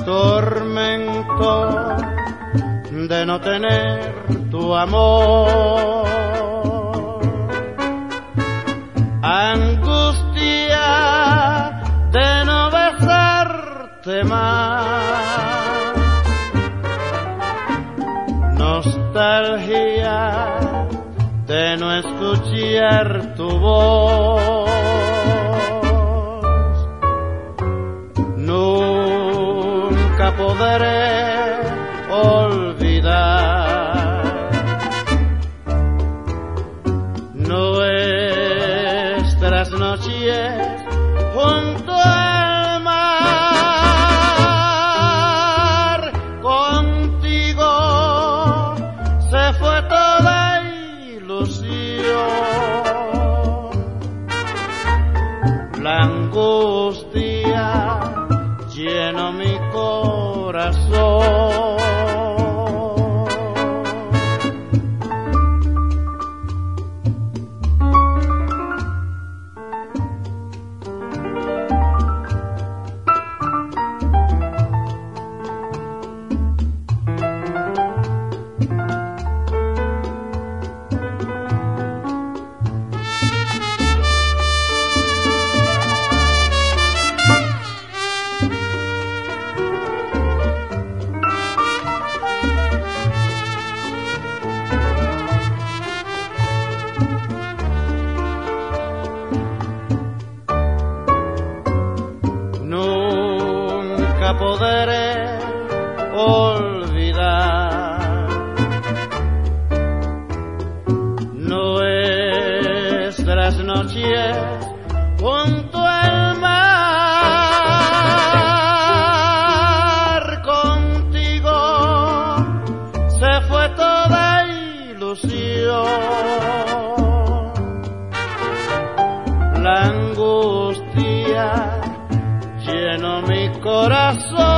tormento de no tener tu amor, angustia de no besarte más, nostalgia de no escuchar tu voz. Nunca podré olvidar nuestras noches junto al mar. Contigo se fue toda ilusión, la angustia llenó mi corazón. Nunca podré olvidar nuestras noches junto al mar. Contigo se fue toda ilusión, la angustia llenó mi corazón.